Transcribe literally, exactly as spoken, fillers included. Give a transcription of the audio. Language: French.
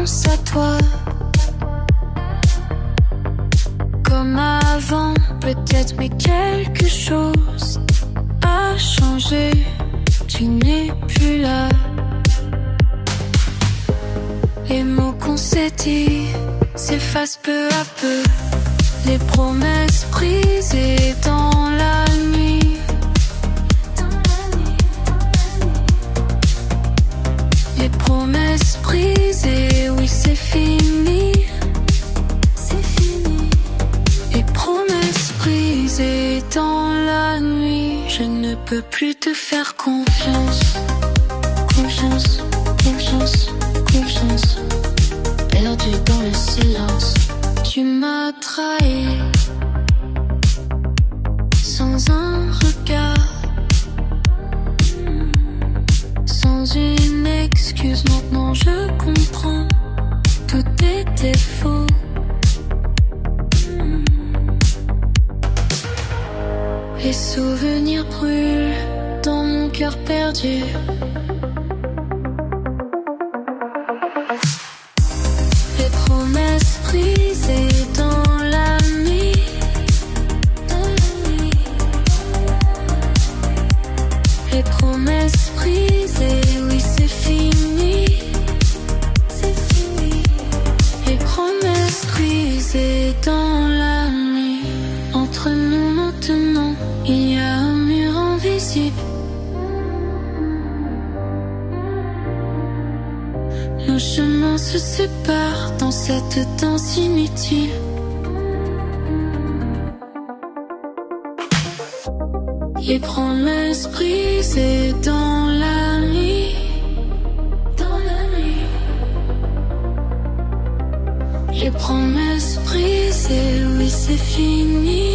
pense à toi. Comme avant, peut-être, mais quelque chose a changé. Tu n'es plus là. Les mots qu'on s'est dit s'effacent peu à peu. Les promesses brisées dans la nuit. Les promesses brisées, oui c'est fini. C'est fini. Les promesses brisées dans la nuit. Je ne peux plus te faire confiance. Confiance, confiance, confiance. Perdu dans le silence. Tu m'as trahi. Sans un regard. Sans une excuse, maintenant je comprends. Tout était faux. Les souvenirs brûlent dans mon cœur perdu. Les promesses brisées dans la nuit. Les promesses brisées, oui c'est fini. C'est fini. Les promesses brisées dans la nuit. Entre nous maintenant, il y a un mur invisible. Nos chemins se séparent dans cette danse inutile. Les promesses brisées dans la nuit. Dans la nuit. Les promesses brisées, oui c'est fini.